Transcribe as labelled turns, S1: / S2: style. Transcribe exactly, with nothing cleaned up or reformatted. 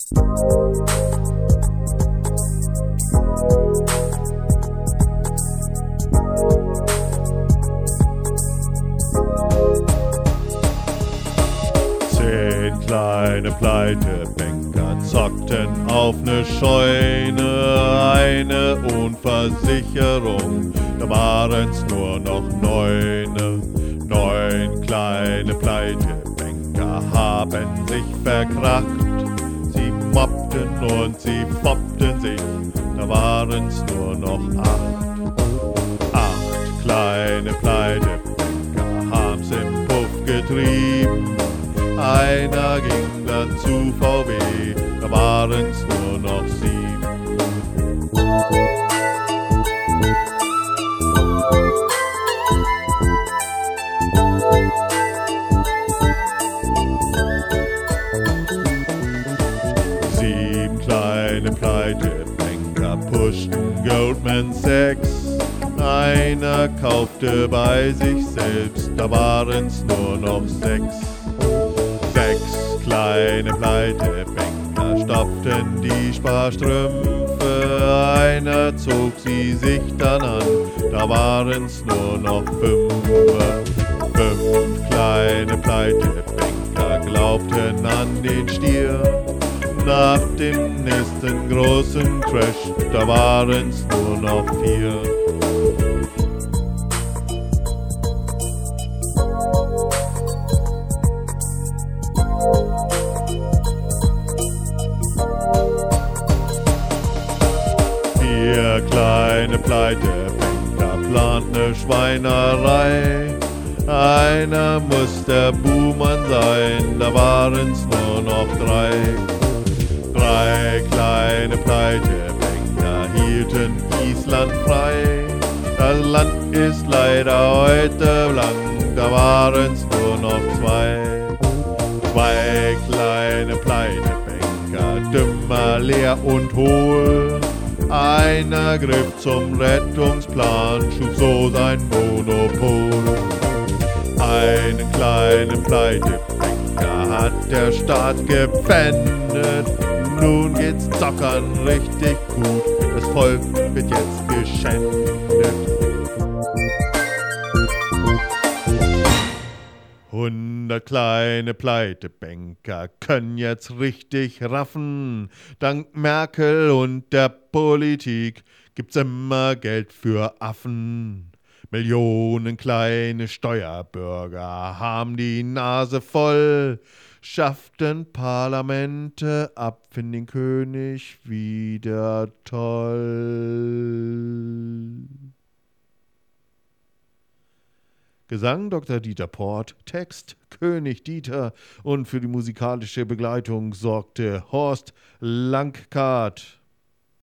S1: Zehn kleine Pleitebanker zockten auf ne Scheune, eine Unversicherung, da waren's nur noch neune. Neun kleine Pleitebanker haben sich verkracht, sie mobbten und sie foppten sich, da waren's nur noch acht. Acht kleine Pleitebanker haben's im Puff getrieben, einer ging dann zu V W, da waren's nur noch sieben. Sieben kleine Pleitebanker pushten Goldman Sachs, einer kaufte bei sich selbst, da waren's nur noch sechs. Sechs kleine Pleitebanker stopften die Sparstrümpfe, einer zog sie sich dann an, da waren's nur noch fünf. Fünf kleine Pleitebanker glaubten an den Stier, nach dem nächsten großen Crash, da waren's nur noch vier. Vier kleine Pleitebanker plant ne Schweinerei, einer muss der Buhmann sein, da waren's nur noch drei. Drei kleine Pleitebanker hielten Island frei, das Land ist leider heute blank, da waren's nur noch zwei. Zwei kleine Pleitebanker, dümmer, leer und hohl, einer griff zum Rettungsplan, schuf so sein Monopol. Einen kleinen Pleitebanker hat der Staat gepfändet, nun geht's Zockern richtig gut, das Volk wird jetzt geschändet. Hundert kleine Pleitebanker können jetzt richtig raffen, dank Merkel und der Politik gibt's immer Geld für Affen. Millionen kleine Steuerbürger haben die Nase voll, schafften Parlamente ab, finden den König wieder toll. Gesang Doktor Dieter Port, Text König Dieter und für die musikalische Begleitung sorgte Horst Langkart.